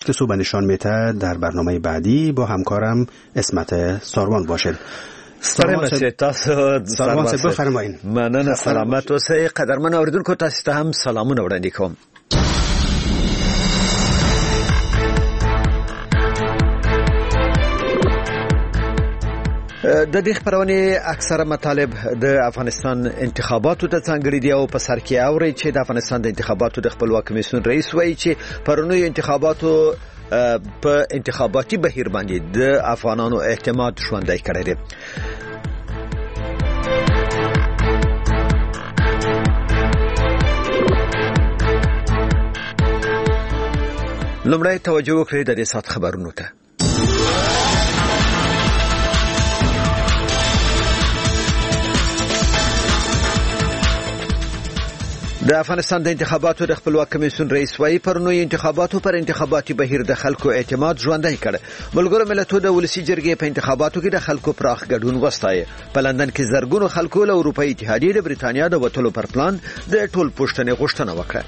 صبح نشان میده در برنامه بعدی با همکارم اسمت ساروان باشد. سلام تاسو سلام بفرمایید. مننه سلامت اوسئ. قدرمن اوریدونکو تاسو ته هم سلامونه وړاندې کوم. د دې خبرونه اکثره مطالب د افغانستان انتخاباتو ته څنګه دي او په سر کې اوري چې د افغانستان د انتخاباتو د خپلواک کمیسیون رئیس وایي چې پرونی انتخاباتو په انتخاباتي بهیر باندې د افغانانو اعتماد ژوندی کړی دی. لومړی توجه وکړئ د دې سات خبرونو ته. د افغانستان د انتخاباتو د خپلواک کمیسیون رئیس وايي پرونی انتخاباتو پر انتخاباتي بهیر د خلکو اعتماد ژوندی کړ. ملګرو ملتونو د ولسی جرګې په انتخاباتو کې د خلکو پراخ ګډون وستایي. په لندن کې زرګونو خلکو له اروپאי اتحادیې د بریتانیا د وټلو پر پلان د ټول پښتنې غوښتنه وکړه.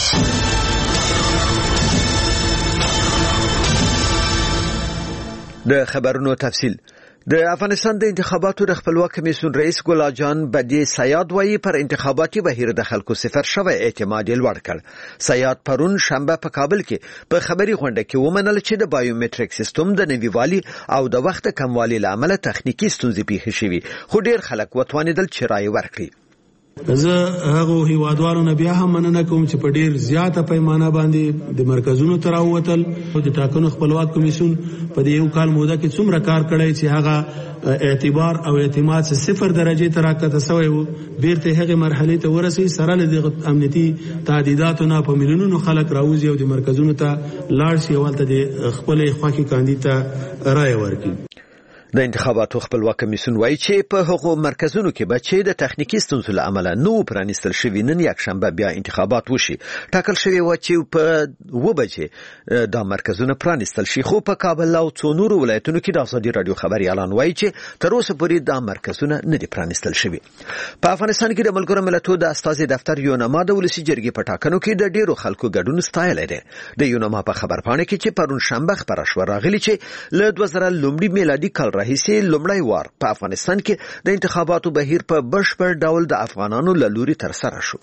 د خبرونو تفصیل. د افغانستان د انتخاباتو د خپلواک کمیسیون رئیس ګلا جان بدی سیاد وایي پر انتخاباتي بهیر د خلکو صفر شوی اعتماد یې لوړ کړ. سیاد پرون شنبه په کابل کې په خبري غونډه کې ومنل چې د بایومټریک سیستم د نویوالي او د وخت کموالي لامل تخنیکی ستونزې پیښې شوې، خو ډیر خلک وتوانیدل چې رائے ورکړي. زه هغه هیوادوالو نه بیا هم مننه کوم چې په ډیر زیاته پیمانه باندې د مرکزونو تر اوتل او د ټاکنو خپلواک کمیسیون په یو کال موده کې څومره کار کړی چې هغه اعتبار او اعتماد سے 0 درجه تر راکته سوی وو. بیرته هغه مرحله ته ورسي سره د امنیتي تعدیداتو نه په ملیونونو خلک راوځي او د مرکزونو ته لاړ شي او ته د خپل خواخي کاندیدا رائے ورکړي. د انتخاباتو خپلواک کمیسیون وایي چې په هغو مرکزونو کې بچي د تخنیکی ستونزو له امله نو پرانیستل شوی نن یک شنبه بیا انتخابات وشي. ټاکل شوی و چې په 2 بجې دا مرکزونه پرانیستل شي، خو په کابل او څو نورو ولایتونو کې د ازادي رادیو خبري اعلان وایي چې تر اوسه پورې دا مرکزونه نه دي پرانیستل شوی. په افغانستان کې د ملګرو ملتونو د استازي دفتر یونما د ولسی جرګې په ټاکنو کې د ډیرو خلکو ګډون ستایل دي. د یونما په خبرپاڼه کې چې پرون شنبه خبره شو راغلی چې له 2000 لومړي میلادي کال راهیسې لومړی وار په افغانستان کې د انتخاباتو بهیر په بشپړ ډول د افغانانو له لوري ترسره شو.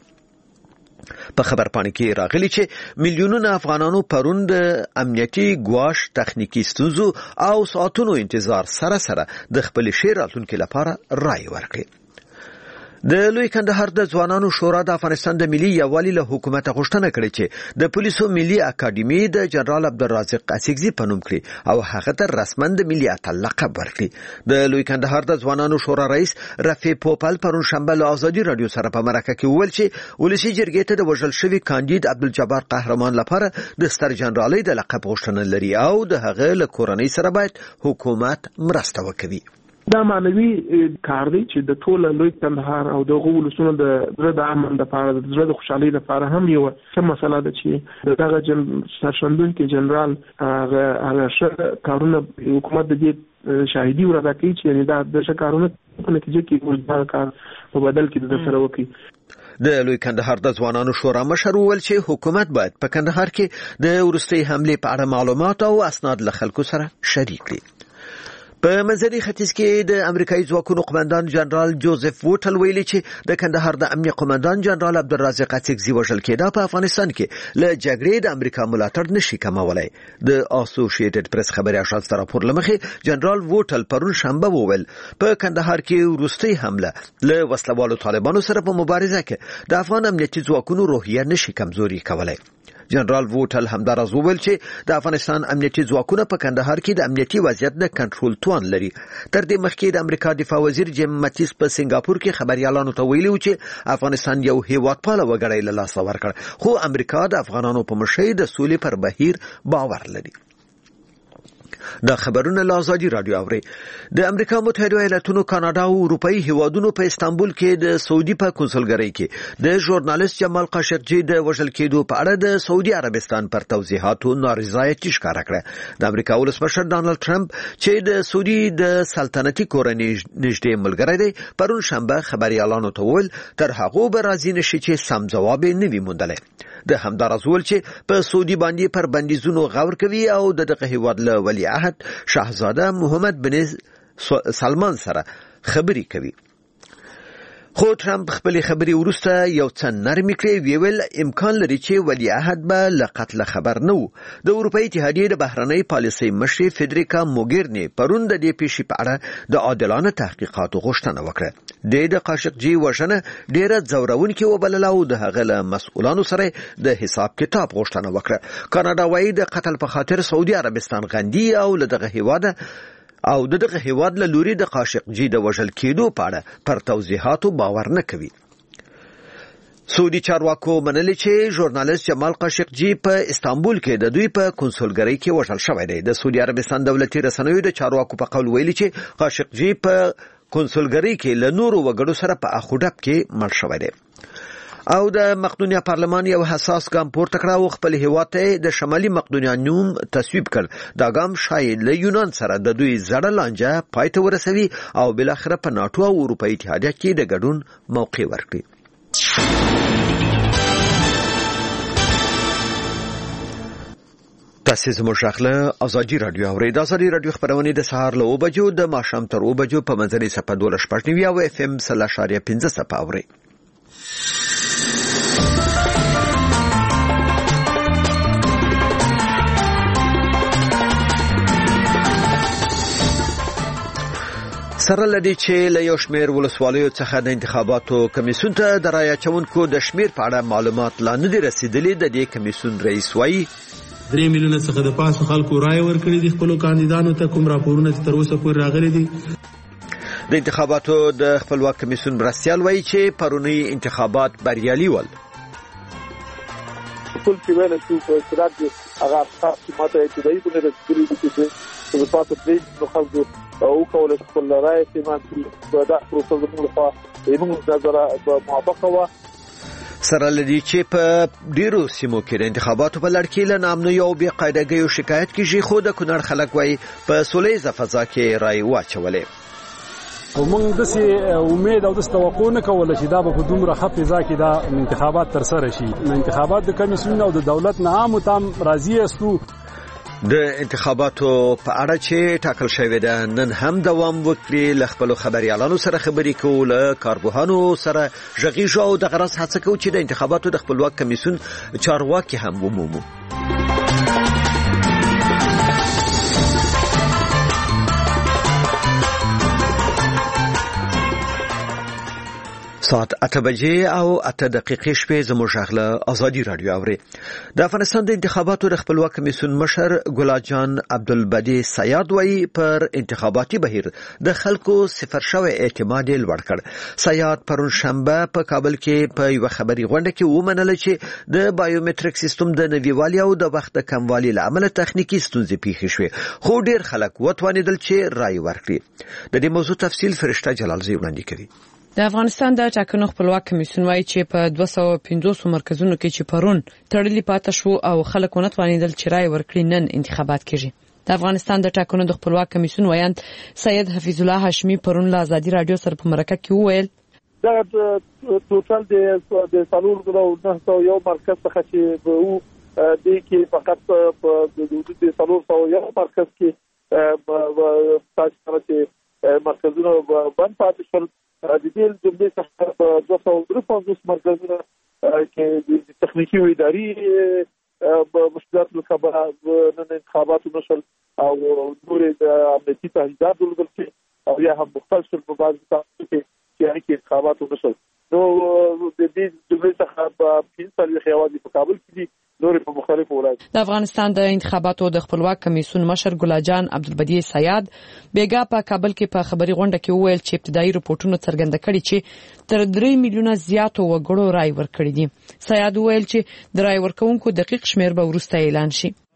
په خبرپاڼه کې راغلی چې میلیونونه افغانانو پرون د امنیتي ګواښ، تخنیکی ستونزو او ساعتونو انتظار سره سره د خپل شیر راتلونکو لپاره رائے ورکړي. د لوی کندهار د ځوانانو شورا د افغانستان د ملي یووالي له حکومت غوښتنه کړې چې د پولیسو ملي اکاډمي د جنرال عبدالرازق اسیګزي په نوم کړي او هغه ته رسماً د ملي اتل لقب ورکړي. د لوی کندهار د ځوانانو شورا رئیس رفیع پوپل پرون شنبه له ازادي رادیو سره په مرکه کې وویل چې ولسی جرګې ته د وژل شوی کاندید عبدالجبار قهرمان لپاره د ستر جنرالۍ د لقب غوښتنه لري او د هغه له کورنۍ سره باید حکومت مرسته وکړي. دا معنوي کار دی چې د ټول لوی کندهار او د غوولسونو د زړه د امن لپاره د زړه د خوشحالۍ لپاره هم یو څه مسله ده چې دغه سرښندونکي جنرال هغه کارونه حکومت د دې شاهدي ورته کوي چې دا د کارونه په نتیجه کې موږ کار په بدل کې د سره وکړي. د لوی کندهار د ځوانانو شورا مشر وویل چې حکومت باید په کندهار کې د وروستي حمله په اړه معلومات او اسناد له خلکو سره شریک کړي. په منځني ختیځ کې د امریکایي ځواکونو قومندان جنرال جوزف ووټل ویلي چې د کندهار د امنیه قومندان جنرال عبدالرازق اسیګزي وژل کېدا په افغانستان کې له جګړې د امریکا ملاتړ نشي کمولای. د اسوسییټډ پریس خبري اژانس تر راپور لمخې جنرال ووټل پرون شنبه وویل په کندهار کې وروستي حمله له وسلوالو طالبانو سره په مبارزه کې د افغان امنیتي ځواکونو روحیه نشي کمزوري کولای. جنرال ووټل همدارز وویل چې د افغانستان امنیتي ځواکونه په کندهار کې د امنیتي وضعیت د کنټرول توان لري. تر دې مخکې د امریکا دفاع وزیر جیم ماتیس په سنگاپور کې خبريالانو ته ویلي و چې افغانستان یو هیوادپاله وګړی له لاسه ورکړ، خو امریکا د افغانانو په مشرۍ د سولې پر بهیر باور لري. د خبرونه له ازادي رادیو اوري. د امریکا متحده ایالاتونو، کاناډا او اروپאי هیوادونو په استانبول کې د سعودي په کنسولګرۍ کې د ژورنالیست جمال قاشقجي د وژل کېدو په اړه د سعودي عربستان پر توضیحاتو نارضایتي ښکاره کړه. د امریکا ولسمشر ډانلډ ټرمپ چې د سعودي د سلطنتي کورنۍ نږدې ملګری دی، پرون شنبه خبريالانو ته وویل تر هغه به راځي نشي چې سم ځواب نه وي موندلی. د همدارس ول چې په سعودي باندې پر بندیزونو غور کوي او دغه هیواد له ولی عهد شاهزاده محمد بن سلمان سره خبري کوي. خو ټرمپ خپل خبري ورسته یو څه نرمي کړې، ویل امکان لري چې ولی عهد به له قتل خبر نه وو. د اروپאי اتحادیې د بهرنۍ پالیسۍ مشري فدریکا موګرني پرون د دې پیښې په اړه د عادلانه تحقیقاتو غوښتنه وکړه. د قاشقجي وژنه ډیره ځورونکې وبلله او د هغه له مسؤلانو سره د حساب کتاب غوښتنه وکړه. کاناډا وايي د قتل په خاطر سعودي عربستان غندي او له دغه هیواد او دغه هیواد له لوري د قاشقجي د وژل کېدو په اړه پر توضیحاتو باور نه کوي. سعودي چارواکو منلي چې ژورنالیست جمال قاشقجي په استانبول کې د دوی په کنسولګرۍ کې وژل شوی دی. د سعودي عربستان دولتي رسنیو د چارواکو په قول ویلي چې قاشقجي په کنسولګرۍ کې له نورو وګړو سره په اخوډب کې مړ شوی دی. او د مقدونیا پارلمان یو حساس ګام پورته کړ او خپل هیواد ته د شمالي مقدونیا نوم تصویب کړ. دا ګام شاید له یونان سره د دوی زړه لانجه پای ته ورسوي او بل اخر په ناتو او اروپאי اتحادیه کې د ګډون موقع ورکړي. تاسو زموږ شاخله ازادي رادیو اورئ. د ازادي رادیو خبرونه د سهار له 9 بجو د ماښام تر 9 بجو په منځنۍ صفه 12.9 او اف ام 0.5 صفه اورئ. سره لدی چې له یو شمېر ولسوالیو څخه د انتخاباتو کمیسیون ته د رایه چونکو د شمېر په اړه معلومات لا نه دي رسیدلي. د دې کمیسیون رئیس وایي 3 میلیونه څخه د پاسه خلکو رایه ورکړي دي خپل کاندیدانو ته. کوم راپورونه چې تر اوسه پورې راغلي دي. د انتخاباتو د خپلواک کمیسیون مرستیال وایي چې پرونی انتخابات بریالي ول. ټول چې ویل شو په صورت هغه تاسو ماته ابتدایي بونه رسېدلي دي چې په پاتې پرې نو خلکو او کول خپل رائے چې دا پروسه زموږ په موږ نظر موافقه و. سره لدی چې په ډیرو سیمو کې د انتخاباتو په لړ کې له نامنوي او بې قاعدګۍ شکایت کیږي، خو د کونړ خلک وایي په سولیزه فضا کې رائے واچولې. او موږ د امید او د توقع نه کوله چې دا په دومره ښه فضا کې دا انتخابات تر سره شي. انتخابات د کمیسیون او د دولت نه عام تام راضي استو. د انتخاباتو په اړه چې ټاکل شوی ده نن هم دوام وکړي. له خپل خبريالانو سره خبرې کول، کارپوهانو سره ژغېږو او د غرض هڅه کوي چې د انتخاباتو د خپلواک کمیسیون چارواکي هم ومومو. ساعت 8 بجې او 8 دقیقې شپې زموږ شغله ازادي رادیو اوري. د افغانستان د انتخاباتو د خپلواک کمیسیون مشر ګلاجان عبدالبدی سیاد وایي پر انتخاباتي بهیر د خلکو صفر شوی اعتماد لوړ کړ. سیاد پرون شنبه په کابل کې په یو خبري غونډه کې ومنل چې د بایومټریک سیستم د نویوالي او د وخت کموالي لامل تخنیکی ستونزې پیښې شوې، خو ډیر خلک وتوانیدل چې رائے ورکړي. د دې موضوع تفصیل فرشته جلالزی وړاندې کوي. د افغانستان د ټاکنو خپلواک کمیسیون وایي چې په 250 مرکزونو کې چې پرون تړلي پاتې شو او خلک ونه توانیدل چې رائے ورکړي نن انتخابات کیږي. د افغانستان د ټاکنو د خپلواک کمیسیون وایي سید حفیظ الله هاشمی پرون له ازادي رادیو سره په مرکه کې وویل دا ټوټل د سالور د یو مرکز څخه چې وو د کې فقط په د سالور یو مرکز کې تاسو ته مرکزونه باندې پاتې شول. د دې جملې څخه په 253 مرکزونه کې د تخنیکی او اداري مشکلات خبره نن انتخاباتو نشل او نور د امنیتي تهدیدات ولګل او یا هم مختلف په بعض تاسو کې انتخاباتو نشل. نو د دې جملې څخه په 15 خیوادي په کابل کې نور په مختلفو ولایتونو. د افغانستان د انتخاباتو د خپلواک کمیسیون مشر ګلاجان عبدالبدی سیاد بیګا په کابل کې په خبري غونډه کې وویل چې ابتدایي رپورټونه څرګنده کړي چې تر 3 میلیونه زیاتو وګړو رائے ورکړي دي. سیاد وویل چې د رائے ورکونکو دقیق شمیر به وروسته اعلان شي.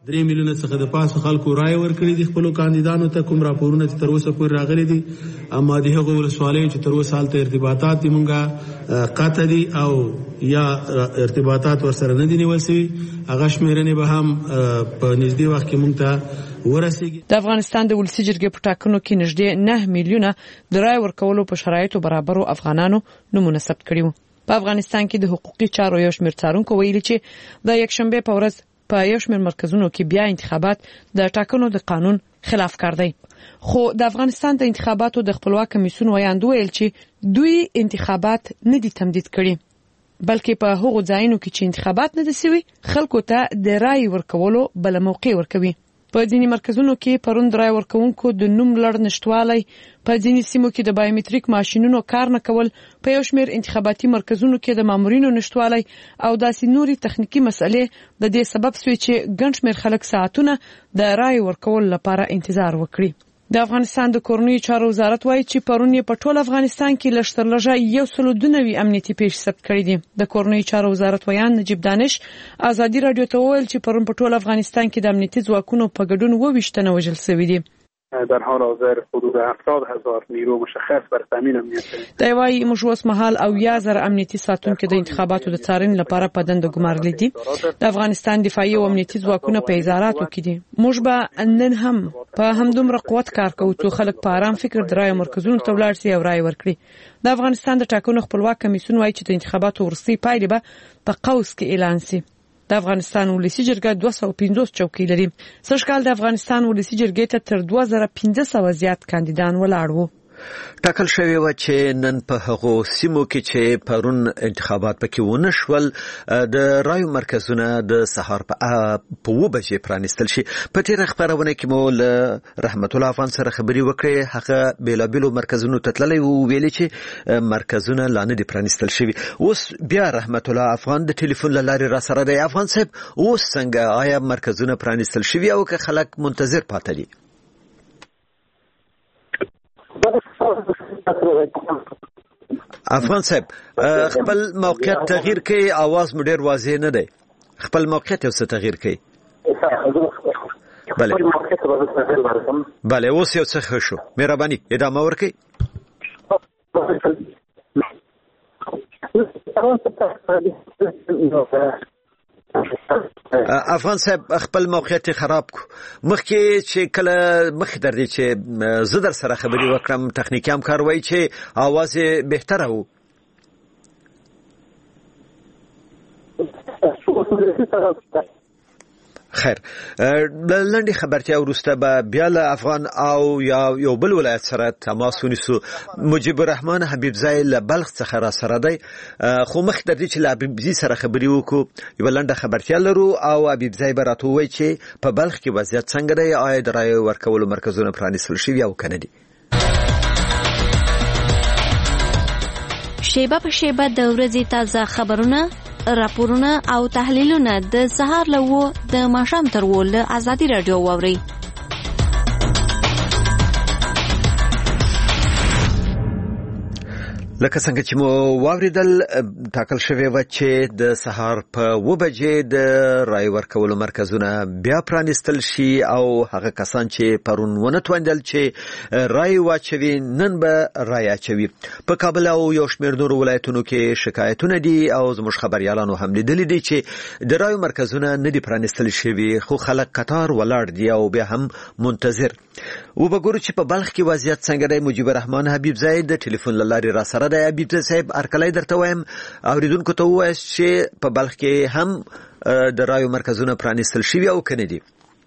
3 میلیونه څخه د پاسه خلکو رائے ورکړي دي خپل کاندیدانو ته. کوم راپورونه چې تر اوسه پورې راغلي دي اما د هغو ولسوالیو چې تر اوسه حالته ارتباطات دي مونږه قطع دي او یا ارتباطات ورسره نه دي نیول شوي هغه شمیرنې به هم په نږدې وخت کې مونږ ته ورسیږي. د افغانستان د ولسي جرګې په ټاکنو کې نږدې 9 میلیونه د رائے ورکولو په شرایطو برابرو افغانانو نومونه ثبت کړي وو. په افغانستان کې د حقوقي چارو یو شمېر څارونکو ویلي چې د یکشنبه په ورځ په یو شمېر مرکزونو کې بیا انتخابات د ټاکنو د قانون خلاف کار دی. خو د افغانستان د انتخاباتو د خپلواک کمیسیون ویاند ویل چې دوی انتخابات نه دي تمدید کړي بلکې په هغو ځایونو کې چې انتخابات نه دي شوي خلکو ته د رائے ورکولو بل موقع ورکوي. په ځینې مرکزونو کې پرون د رائے ورکوونکو د نوم لړ نشټوالی، په ځینې سیمو کې د بایومټریک ماشینونو کار نه کول، په یو شمېر انتخاباتي مرکزونو کې د مامورینو نشټوالی او داسې نوري تخنیکی مسئلې د دې سبب شوي چې ګڼ شمېر خلک ساعتونه د رائے ورکول لپاره انتظار وکړي. د افغانستان د کورنیو چارو وزارت وایي چې پرون په ټول افغانستان کې لږ تر لږه 192 امنیتي پیښې ثبت کړي دي. د کورنیو چارو وزارت ویان نجیب دانش ازادي رادیو ته وویل چې پرون په ټول افغانستان کې د امنیتي ځواکونو په ګډون 22 تنه وژل شوي دي. در حال حاضر حدود 70,000 نیرو مشخص بر تامین امنیت دی وايي موږ اوس مهال او 1000 امنیتي ساتونکو د انتخاباتو د څارنې لپاره په دنده ګمارلي دي. د افغانستان دفاعي او امنیتي ځواکونه په اداراتو کې دي. موږ به نن هم په همدومره قوت کار کوو چې خلک په آرام فکر د رائے مرکزونو ته ولاړ شي او رائے ورکړي. د افغانستان د ټاکنو خپلواک کمیسیون وایي چې د انتخاباتو وروستۍ پایلې به په قوس کې اعلان شي. د افغانستان ولسی جرګه 250 چوکۍ لري. سږکال د افغانستان ولسی جرګې ته تر 2500 زیات کاندیدان ولاړ وو. ټاکل شوی و چې نن په هغو سیمو کې چې پرون انتخابات پکې ونه شول د رایو مرکزونه د سهار په 2 بجې پرانیستل شي. په تیر خبرونه کې مو له رحمت الله افغان سره خبري وکړې. هغه بیلابیلو مرکزونو ته تللی وو ویلي چې مرکزونه لا نه دي پرانیستل شوي. اوس بیا رحمت الله افغان د ټلیفون له لارې را سره دی. افغان صاحب اوس څنګه آیا مرکزونه پرانیستل شوي او که خلک منتظر پاتې دي؟ افغان صاحب خپل موقعیت تغییر کوي، आवाज مو ډیر واضح نه دی. خپل موقعیت یو څه تغییر کوي. بله اوس یو څه ښه شو. مهرباني ادامه ورکړئ. افغان صاحب خپل موقعیت خراب کو. مخکې چې کله مخ در دي چې زه در سره خبري وکړم تخنیکی همکار وایي چې आवाज بهتره وو. خیر لنډي خبرتیا وروسته به بیا له افغان او یو بل ولایت سره تماس ونیسو. مجيب الرحمن حبیبزای له بلخ څخه را سره دی. خو مخ د دې چې له حبیبزي سره خبري وکړو یو لنډه خبرتیا لرو او حبیبزای به راته وایي چې په بلخ کې وضعیت څنګه دی، آیا د رایې ورکولو مرکزونه پرانیستل شوي او کنه دي. شیبه په شیبه د ورځې تازه خبرونه، راپورونه او تحلیلونه د سهار له 9 د ماښام تر 10 له ازادي رادیو واوري. لکه څنګه چې مو واوریدل ټاکل شوی و چې د سهار په 2 بجې د رای ورکولو مرکزونه بیا پرانیستل شي او هغه کسان چې پرون ونه توندل چې رای واچوي نن به رای اچوي. په کابل او یو شمېر نورو ولایتونو کې شکایتونه دي او زموږ خبريالانو هم لیدلي دي چې د رای مرکزونه نه دي پرانیستل شوي خو خلک قطار ولاړ دي او بیا هم منتظر. وبګورو چې په بلخ کې وضعیت څنګه دی. مجيب الرحمن حبیبزای د ټلیفون له لارې را سره دی. حبیب صاحب ارکلای درته وایم اوریدونکو ته وایي چې په بلخ کې هم د رایو مرکزونه پرانیستل شوي او کنه دي.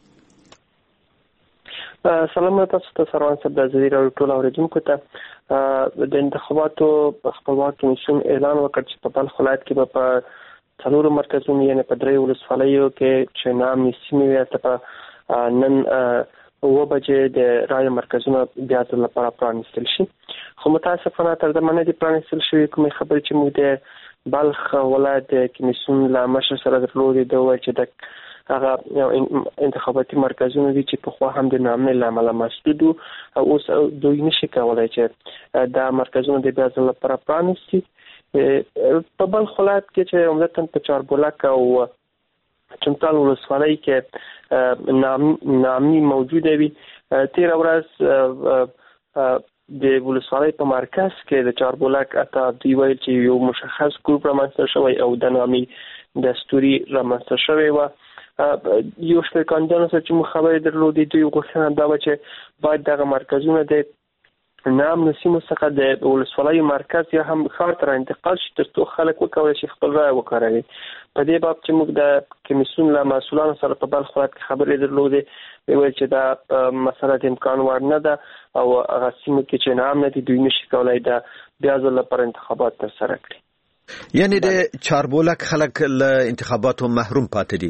سلام تاسو ته سروان صاحب د ازادي رادیو ټول اوریدونکو ته د انتخاباتو خپلواک کمیسیون اعلان وکړ چې په بلخ ولایت کې په څلورو مرکزونو یعنې په 3 ولسوالیو کې چې نامي سیمې ته نن 9 بجې د رای مرکزونه بیا د لپاره پرانیستل شي. خو متاسفانه تر دې باندې د پرانیستل شوی کومې خبرې چې موږ د بلخ ولایت کمیسیون لا مشر سره درلودې د وایي چې د هغه انتخاباتي مرکزونه دي چې په خو هم د نامې لامل مسدود او اوس دوی نشي کولای چې دا مرکزونه د بیا د لپاره پرانیستي. په بلخ ولایت کې چې عمدتاً په چاربولک او چمتال ولسوالۍ کې نامي موجوده وي. تیر ورځ د ولسوالۍ په مرکز کې د چاربولک اته دوی ویل چې یو مشخص ګروپ رامنځته شوی او د نامي دستوري رامنځته شوی و. یو شمېر کاندیدانو سره چې موږ خبرې درلودې دوی غوښتنه دا وه چې باید دغه مرکزونه د نام نسیمو څخه د ولسوالۍ مرکز یا هم ښار ته انتقال شي ترڅو خلک وکولی شي خپل رایه وکاروي. په دې باب چې موږ د کمیسیون له مسؤلانو سره په بلخ ولایت کې خبرې درلودې ویل چې دا مسله د امکان وړ نه ده او هغه سیمو کې چې نام نه دي دوی نشي کولی دا بیا ځل لپاره انتخابات ترسره کړي. یعنی د چاربولک خلک له انتخاباتو محروم پاتې دي؟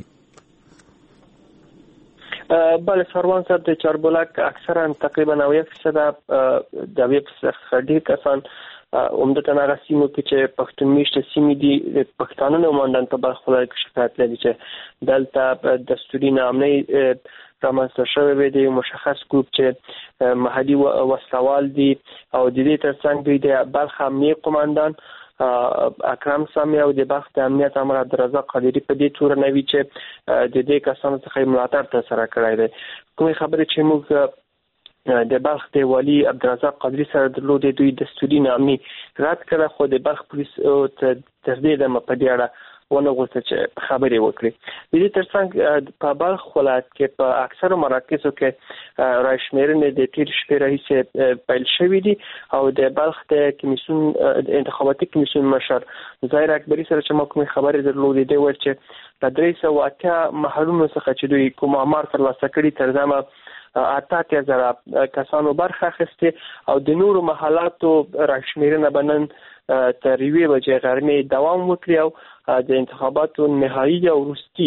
بله سروان صاحب د چاربولک اکثرا تقریبا 90% د 90% ډېر کسان عمدتاً هغه سیمو کې چې پښتون میشته سیمې دي د پښتانه نمایندان په بلخ ولایت کې شکایت لري چې دلته دستوري نامنۍ رامنځته شوی وي د یو مشخص ګروپ چې محلي وسلوال دي او د دې ترڅنګ دوی د بلخ امنیه قماندان اکرم سامي او د بلخ د امنیت امر عبدالرزاق قادری په دې تور نه وی چې د دې کسانو څخه ملاتړ ترسره کړی دی. کومې خبرې چې موږ د بلخ د والي عبدالرزاق قادری سره درلودې دوی دستوري نامې رد کړه خو د بلخ پولیس تر دې دمه په دې اړه ونه غوښتل چې خبرې وکړي. د دې ترڅنګ په بلخ ولایت کې په اکثرو مراکزو کې رایشمېرنې د تیر شپې راهیسې پیل شوې دي او د بلخ د کمیسیون انتخاباتي کمیسیون مشر ظاهر اکبري سره چې ما کومې خبرې درلودې دی ویل چې د 308 محلونو څخه چې دوی کوم آمار ترلاسه کړي تر دمه 8000 کسانو برخه اخیستې او د نورو محلاتو رایشمېرنه به نن تر 1 بجې غرمې دوام وکړي او د انتخاباتو نهایی او وروستي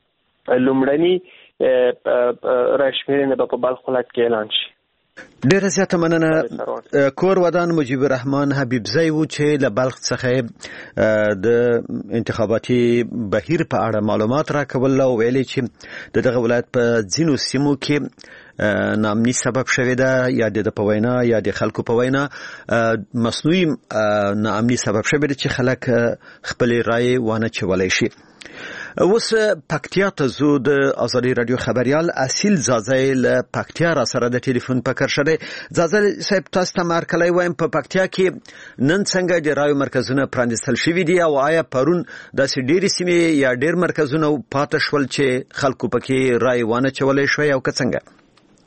لومړني رایشمېرنه به په بلخ ولایت کې اعلان شي. ډیره زیاته مننه. کور ودان مجیب الرحمن حبیبزی و چې له بلخ څخه د انتخاباتي بهیر په اړه معلومات راکول او ویلي چې دغه ولایت په ځینو سیمو کې نامني سبب شوی ده یا د په وینا یا د خلکو په وینا مصنوعي نامني سبب شوی ده چې خلک خپل رائے وانه چولای شي. اوس پکتیا ته زو د ازادي رادیو خبريال اصیل زازای له پکتیا را سره د ټلیفون پکر شده. زازای صاحب تاسو ته مرکلای وایم په پکتیا کې نن څنګه د رایو مرکزونه پرانیستل شوي دي او آیا پرون د ډېری سیمې یا ډېر مرکزونه پاتې شول چې خلکو پکې رای وانه چولای شوی او څنګه؟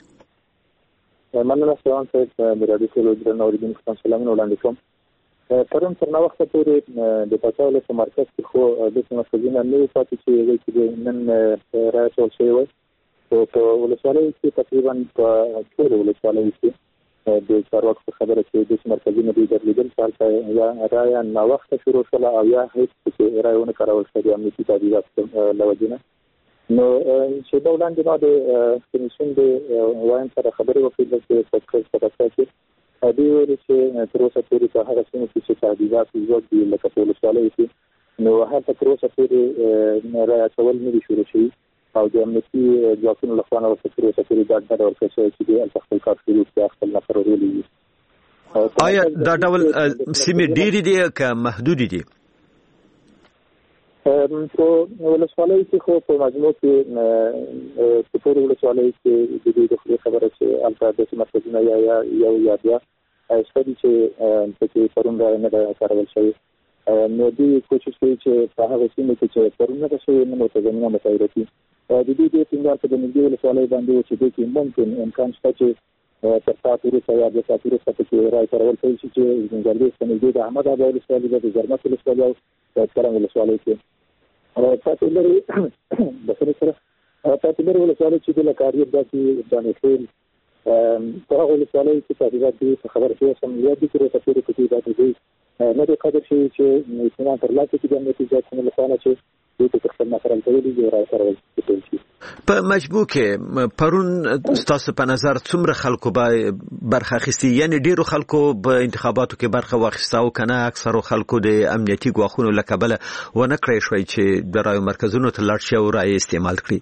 مننه سلام صاحب د رادیو ټلویزیون اوریدونکو ته سلامونه وړاندې کوم. پرون تر نو وخت پورې د پکتیا ولایت مرکز کې خو د مسؤلینو نه پاتې چې نن راځول شوی و او په ولسوالۍ کې تقریبا په ټول ولسوالۍ کې د چارواکو خبره چې د مرکزونو د درلودل چې یا رایا نو وخت شروع شول او یا هیڅ رایونه کارول شوی امنیتي تدابیرات لوجنه نو چې دا وړاندې نو د کمیسیون د وایم سره خبرې وکړل چې په پکتیا کې دی ویل چې تر اوسه پورې په هغه سیمه کې چې تدابیرات وجود دي لکه په ولسوالۍ کې نو هغه تر اوسه پورې رایه کول نه دي شروع شوي او د امنیتي ځواکونو لخوا نه تر اوسه پورې دا ډاډ ورکړل شوی چې د خپل کار شروع کړي خپل نفر ورولي. آیا دا ډول سیمې ډېرې دي که محدودې دي؟ په ولسوالۍ کې خو په مجموع کې په ټول ولسوالۍ کې د دې خبره چې البته د مرکزونو یا یو یا بیا استادي چې په پرون نه دا کارول شوی نو دوی کوشش کوي چې په هغه سیمه کې چې پرون نه شوی نو ته زمينه متایره کی د دې د څنګه په دې ولسوالۍ باندې چې د کوم ممکن امکان شته چې تر تاسو سره د تاسو سره چې راځي کارول کوي چې څنګه د احمد اباد ولسوالۍ د زرمت ولسوالۍ او څلور ولسوالۍ کې تاسو لري د سره تاسو لري ولسوالۍ چې د کاریه داسې باندې خپل په هغه ولسوالۍ کې تاسو د خبر شوی سم یاد دي چې تاسو په دې باندې نه د قدر شي چې اسلام پر لاته کې د نتیجې څخه لپاره چې د خپل نفران ته دی راځي کارول کوي. په مجبور کې پرون تاسو په نظر څومره خلکو به برخه اخیستي یعنی ډیرو خلکو په انتخاباتو کې برخه واخیسته او کنه اکثرو خلکو د امنیتي ګواښونو له کبله ونه کړی شوی چې د رایو مرکزونو ته لاړ شي او رای استعمال کړي؟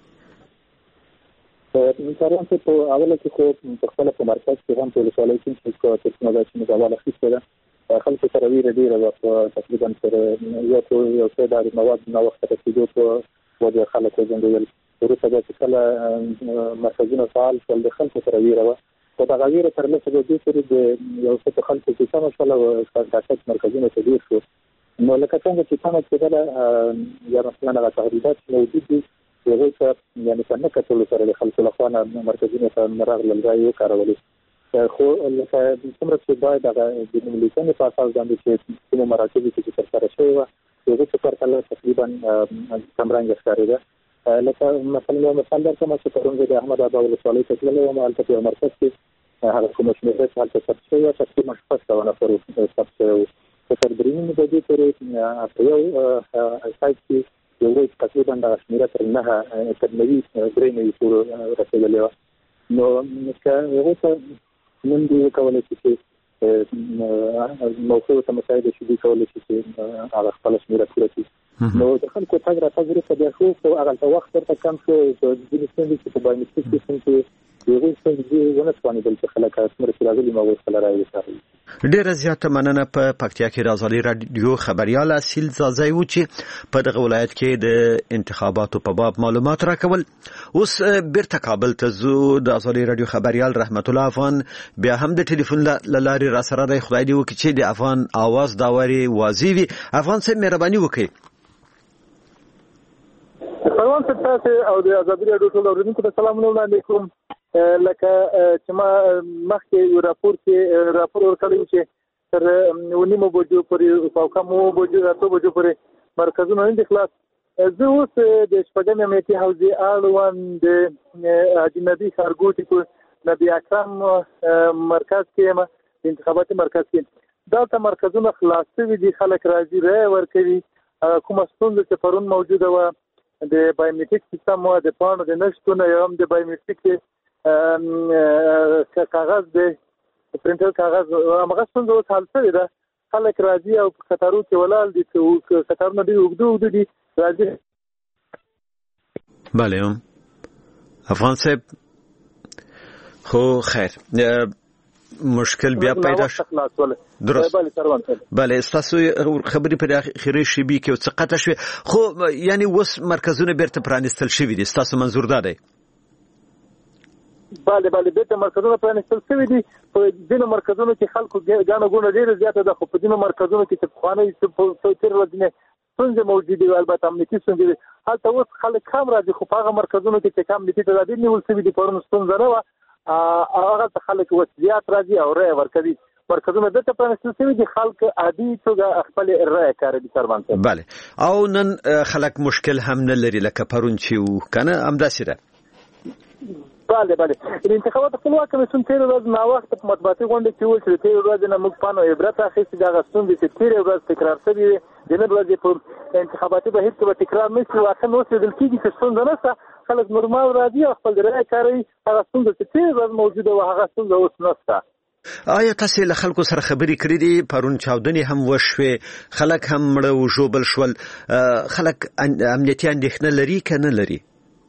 مثلا په اوله کې خو په خپل په مرکز کې هم په ولسوالۍ کې څه ټکنالوژي چې مداواله اخیسته خلکو سره ویره ډیره په تقریبا سره یو څه د مواد نو وخت ته کېدو په د خلکو ځنګول وروسته د کله مرکزونه فعال شول د خلکو سره ویره و په دغه ویره تر لسه بجې پورې د یو څه خلکو چې سم شول او ستاسو مرکزونه تدیر شو نو لکه څنګه چې څنګه کېدل یا مثلا هغه تهدیدات موجود دي هغه ته یعنی څنګه کتل سره د خلکو لخوا مرکزونه ته مرغ لږه یو کارولي خو لکه څومره چې باید هغه د ملي په اساس باندې چې کوم مراکز چې ترسره شوی و هغه څه پرتله تقریبا کمرنګ ښکارېده لکه مثلا درته ما چې پرون د احمد ابا ولسوالۍ ته تللی وم هلته په مرکز کې هغه کوم شمېره چې هلته ثبت شوی وه تقریبا 600 نفر ثبت شوی و په تر درېیمې بجې پورې په یو سایټ کې یو وایي تقریبا دغه شمېره تر 9 تر 93 پورې رسېدلې وه نو که هغو ته نن دوی وکولی شي چې موضوع ته مساعده شي دوی کولی شي چې هغه خپله شمېره پوره کړي نو د خلکو تګ راتګ وروسته بیا خو هغلته وخت ورته کم شو ځینې ستونزې چې په بایومټریک سیسټم کې د هغوی ستونزې ونه توانېدل چې خلک څومره چې راغلي ما هغوی خپله رایه وکاروي. ډیره زیاته مننه. په پکتیا کې رازالي رادیو خبریال اصیل زازی و چې په دغه ولایت کې د انتخاباتو په باب معلومات راکول. اوس بیرته کابل ته ځو. د رازالي رادیو خبریال رحمت الله افغان بیا هم د ټلیفون له لارې را سره دی. خدای دې وکړي چې د افغان اواز داوري واضح وي. افغان صاحب مهرباني وکړئ. پروان صاحب تاسو او د ازادي رادیو ټول اوریدونکو ته سلامونه وړاندې کوم. لکه چې ما مخکې یو راپور ورکړی و چې تر 9:30 بجو پورې په کومو بجو راتو بجو پورې مرکزونه نه دي خلاص. زه اوس د شپږمې امنیتي حوزې اړوند د حاجي نبي ښارګوټي په نبي اکرم مرکز کې یم، انتخاباتي مرکز کې. دلته مرکزونه خلاص شوي دي، خلک راځي رایه ورکوي. کومه ستونزه چې پرون موجوده وه د بایومټریک سیستم و د پاڼو د نشتونه یا هم د بایومټریک کاغذ د پرنټر کاغذ هغه ستونزه اوس حل شوې ده. خلک راځي او په قطارو کې ولاړ دي، قطارونه ډېر اوږده دي راځي. بله افغان صاحب خو خیر مشکل بیا پیدا شو. درست. بله ستاسو خبرې په اخیری شیبې کې څه قطع شوې، خو یعنی اوس مرکزونه بیرته پرانیستل شوي دي. ستاسو منظور دا دی؟ بله بیرته مرکزونه پرانیستل شوي دي. په ځینو مرکزونو کې خلکو ګڼه ګوڼه ډېره زیاته ده، خو په ځینو مرکزونو کې چې پخوانۍ تېر ورځې ستونزې موجودې وي، البته امنیتي ستونزې دي. هلته اوس خلک کم راځي، خو په هغه مرکزونو کې چې امنیتي تدابیر نیول شوي دي پرون ستونزه نه وه، هغه ته خلک اوس زیات راځي او رایه ورکوي. مرکزونه دلته پرانیستل شوي دي، خلک عادي توګه خپلې رایه کاروي. سربان صاحب بله. او نن خلک مشکل هم نه لري لکه پرون چې و که نه همداسې ده؟ بله د انتخاباتو خپلواک کمیسیون تېره ورځ ناوخته په مطبوعاتي غونډه کې وویل چې د تېرې ورځې نه موږ پند او عبرت اخیستي. دغه ستونزې چې تېرې ورځ تکرار شوې وې د نن ورځې په انتخاباتي بهیر کې به تکرار نه شي. واقعا اوس لیدل کېږي چې ستونزه نشته، خلک نورمال راځي او خپل رایه کاروي. هغه ستونزه چې تېرې ورځ موجوده وه هغه ستونزه اوس نشته. آیا تاسې له خلکو سره خبرې کړې دي؟ پرون چاودنې هم وشوې، خلک هم مړه و ژوبل شول. خلک امنیتي اندېښنه لري که نه لري؟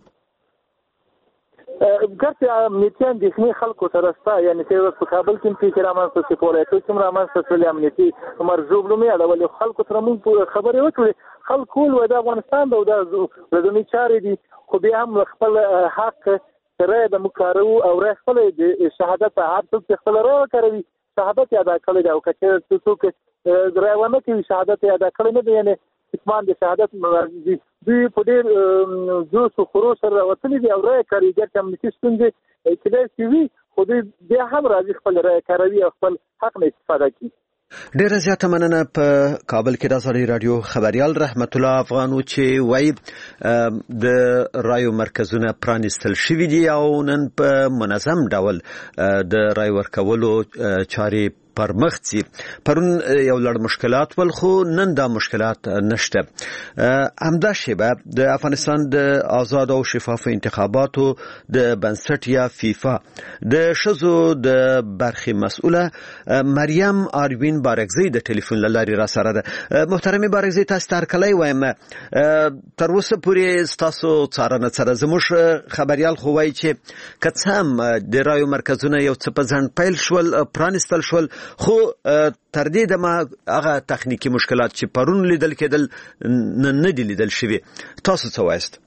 ګرچې امنیتي اندېښنې خلکو سره شته، یعنې تېره ورځ په کابل کې هم پیښې رامنځته شوې، په ولایتو کې هم رامنځته شولې امنیتي مرزوب لومې اړولې. خلکو سره موږ خبرې وکړې، خلک وویل د افغانستان د ورځنۍ چارې دي، خو بیا هم خپل حق رایه د موږ کاروو او رایه خپله د شهادت هر څوک چې خپله رایه وکاروي شهادت یې ادا کړی دی، او که چېرې څوک رایه ونه کوي شهادت یې ادا کړی نه دی، یعنې اتمان د شهادت مرزي دوی په ډېر جوش و خروش سره راوتلي دي او رایه کاروي. ګرچې امنیتي ستونزې کېدای شي وي، خو دوی بیا هم راځي خپل رایه کاروي او خپل حق نه استفاده کوي. ډیره زیاته مننه. په کابل کې د ازادي رادیو خبریال رحمت الله افغان چې وایي د رایو مرکزونه پرانیستل شوي دي او نن په منظم ډول د رای ورکولو چارې پر مخ ځي. پرون یو لړ مشکلات ول، خو نن دا مشکلات نشته. همدا شیبه د افغانستان د آزاد او شفاف انتخاباتو د بنسټ یا فیفا د ښځو د برخې مسؤله مریم آروین بارکزی د ټلیفون له لارې را سره ده. محترمې بارکزی، تاسو ته هرکلی وایم. تر اوسه پورې ستاسو څارنه سره زموږ خبریال خو وایي چې که څه هم د رایو مرکزونه یو څه په ځنډ پیل شول، پرانیستل شول، خو تر دې دمه هغه تخنیکی مشکلات چې پرون لیدل کېدل نه دي لیدل شوي. تاسو څه وایست؟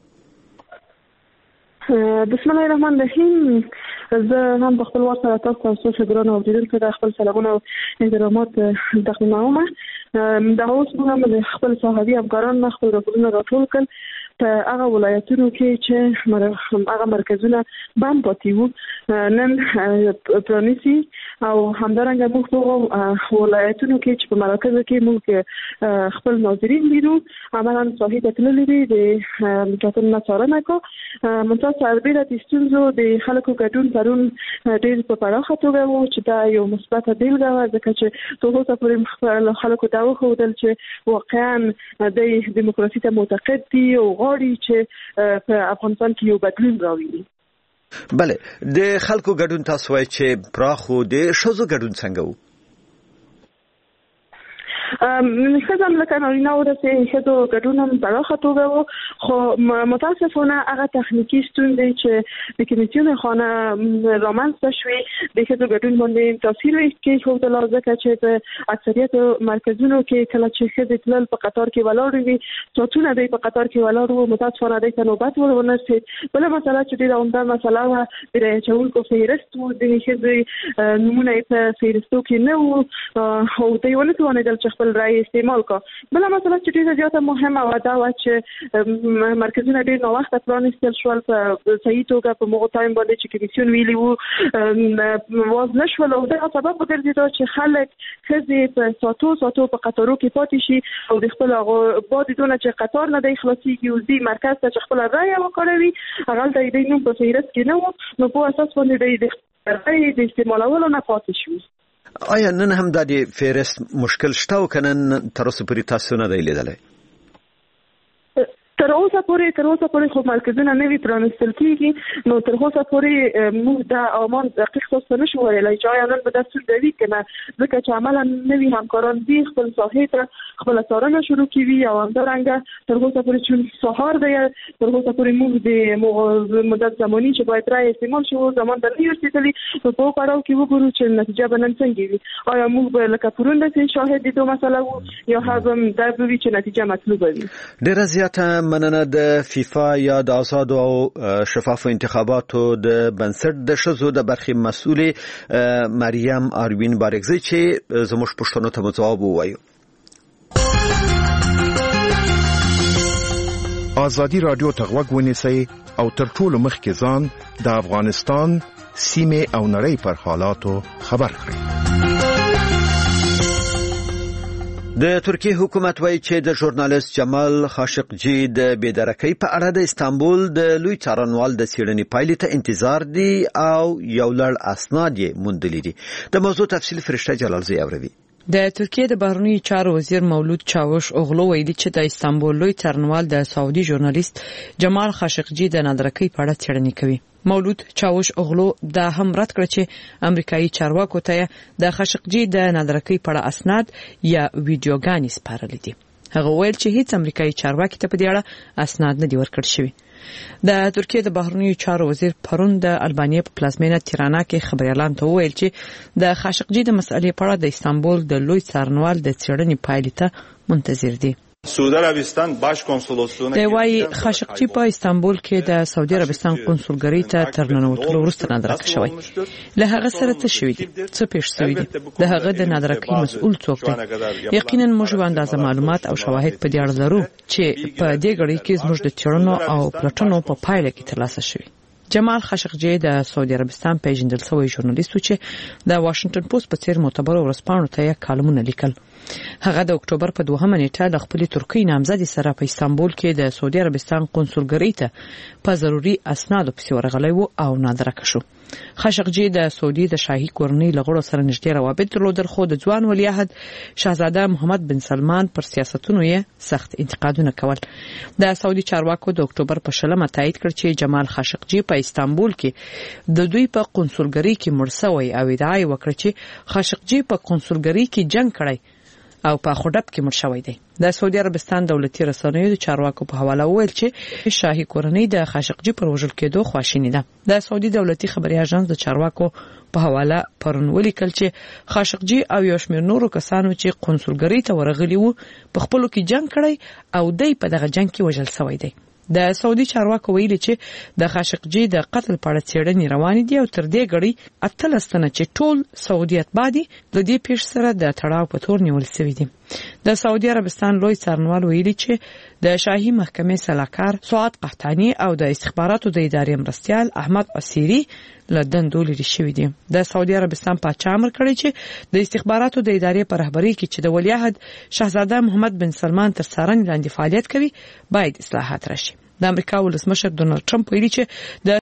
بسم الله الرحمن الرحیم. زه هم په خپل وخت سره تاسو ګران اوریدونکو ته خپل سلامونه او احترامات تقدیموم. دا اوس موږ خپل صحابي افغانان خپل راپورونه راټول کړل په هغه ولایتونو کې چې هغه مرکزونه بند پاتې وو نن پرانیسي او همدارنګه موږ په ولایتونو کې چې په مرکز کې موږ خپل ناظرین لیدو عملاً صحیح تللی دي د ټاکنو څارنه کو ممتاز سربېره د ستونزو د خلکو ګډون پرون ډېر په پراخه توګه وو چې دا یو مثبت بیلګه وه ځکه چې تر اوسه پورې خلکو ته وښودل چې واقعا د دیموکراسي ته معتقد دي او غواړي چې په افغانستان کې یو بدلون راوړي. بله د خلکو ګډون تاسو وایي چې پراخ و د ښځو ګډون څنګه و؟ ښځه هم لکه نارینه ورسې ښځو ګډون هم پراخه توګه وو خو متاسفانه هغه تخنیکي ستونزې چې د کمیسیون خانه رامنځته شوې د ښځو ګډون باندې تاثیر کېښودل ځکه چې په اکثریت مرکزونو کې کله چې ښځې تلل په قطار کې ولاړې وي ساعتونه دی په قطار کې ولاړ وو متاسفانه دی ته نوبت ورنرسېد. بله مسله چې ډېره عمده مسله وه د رایې اچوونکو فهرست و ځینې ښځې نومونه یې په فهرستو کې نه وو او دوی ونه توانېدل چې خپل رای استعمال کو. بله مسله چې ډېره زیاته مهمه وه دا وه چې مرکزونه ډېر ناوخته پرانیستل شول په صحیح توګه په مغو ټایم باندې چې کمیسیون ویلي وو واز نه شول او دغه سبب وګرځېده چې خلک ښځې په ساعتو په قطارو کې پاتې شي او د خپل بعد دونه چې قطار نه دی خلاصېږي او ځي مرکز ته چې خپله رایه وکاروي هغلته یې دی نوم په فهرست کې نه و نو په اساس باندې دی د رایې د استعمالولو نه پاتې شو. آیا نن هم د فهرست مشکل شته او که نن تر اوسه پورې تاسو نه دی لیدلی؟ تر اوسه پورې خو مرکزونه نه وي پرانیستل کېږي نو تر اوسه پورې موږ دا امان دقیق تاسو نه شو ویلی چې آیا نن به دا ستونزه وي که نه ځکه چې عملا نوي همکاران دي خپل ساحې ته خپله څارنه شروع کوي او همدارنګه تر اوسه پورې چون سهار دی تر اوسه پورې موږ د مدت زماني چې باید رای استعمال شو زمان ته نه رسېدلي نو په پړاو کې وګورو چې نتیجه به نن څنګه وي. آیا موږ به لکه پرون داسې شاهد د دو مسله وو یا هم دا به وي چې نتیجه مطلوبه وي. ډېره زیاته مننه د فیفا یا د آزادو او شفافو انتخاباتو د بنسټ د ښځو د برخې مسؤلې مریم آروین بارګزی چې زموږ پوښتنو ته ځواب ووایو. ازادي رادیو ته غوږ ونیسئ او تر ټولو مخکې ځان د افغانستان سیمې او نړۍ پر حالاتو خبر کړئ. د ترکیه حکومت وایي چې د ژورنالیست جمال خاشقجي د بېدرکۍ په اړه د استانبول د لوی څارنوال د څېړنې پایلې ته انتظار دي او یو لړ اسناد یې موندلي دي. د موضوع تفصیل فرشته جلالزی اوروي. د ترکیه د بهرنیو چارو وزیر مولود چاوش اوغلو ویلي چې د استانبول لوی څارنوال د سعودي ژورنالیست جمال خاشقجي د نادرکۍ په اړه څېړنې کوي. مولود چاوش اوغلو دا هم رد کړ چې امریکایي چارواکو ته د خاشقجي د نادرکۍ په اړه اسناد یا ویډیوګانې سپارلي دي. هغه ویل چې هیڅ امریکایي چارواکي ته په دې اړه اسناد نه دي ورکړل شوي. د ترکیه د بهرنیو چارو وزیر پرون د البانیا په پلازمینه تیرانا کې خبريالان ته ویل چې د خاشقجي د مسئلې په اړه د استانبول د لوی څارنوال د څېړنې پایلې ته منتظر دي. سعودي عربستان باش کنسولوسلونه د وايي خاشقجي په استانبول کې د سعودي عربستان کنسولګری ته تر ننوتلو وروسته نادرکه شوی. له هغه سره څه شوی دي؟ څه پیښ شوی دي؟ د هغه د نادرکۍ مسؤل څوک دی؟ یقینا موږ اندازه معلومات او شواهد په دې اړه لرو چې په دې غړي کې زموږ د چړنو او پلټنو په پایله کې ترلاسه شوی. جمال خاشقجي د سعودي عربستان پیژندل شوی ژورنالیست چې د واشنگټن پوسټ په څیر معتبر ورځپاڼو ته یې کالمونه لیکل. هغه د اکتوبر په 2 نیټه د خپل ترکی نامزدي سره په استانبول کې د سعودي عربستان کنسولګری ته په ضروري اسنادو پسې ورغلی و او نادرکه شو. خاشقجي د سعودي د شاهي کورنۍ لغړو سره نږدې روابط درلودل خو د ځوان ولیعهد شاهزاده محمد بن سلمان پر سیاستونو یې سخت انتقادونه کول. د سعودي چارواکو د اکتوبر په 10 تایید کړ چې جمال خاشقجي په استانبول کې د دوی په کنسولګری کې مړ شوی او ادعا وکړه چې خاشقجي په کنسولګری کې جنگ کړی او په خډب کې مړ شوی دی. د سعودي عربستان دولتي رسنیو د چارواکو په حواله ویل چې شاهي کورنۍ د خاشقجي پر وژل کېدو خواشینی ده. د سعودي دولتي خبري اژانس د چارواکو په حواله پرون ولیکل چې خاشقجي او یو شمېر نورو کسانو چې قونسلګرۍ ته ورغلي وو په خپلو کې جنگ کړی او دوی په دغه جنگ کې وژل شوی دی. د سعودي چارواکو ویلي چې د خاشقجي د قتل په اړه څېړنې روانې دي او تر دې غړي 18 تنه چې ټول سعودي اتباع دي د دې پیښ سره د تړاو په تور نیول شوی دي. د سعودي عربستان لوی څارنوال ویلي چې د شاهي محکمې سلاکار سعاد قحطاني او د استخباراتو د ادارې مرستيال احمد عسيري له دندو لري شوی دي. د سعودي عربستان پاچا امر کړی چې د استخباراتو د ادارې په رهبرۍ کې چې د ولیعهد شاهزاده محمد بن سلمان تر څارنې لاندې فعالیت کوي باید اصلاحات راشي. د امریکا ولسمشر ډونالد ټرمپ ویلي چې د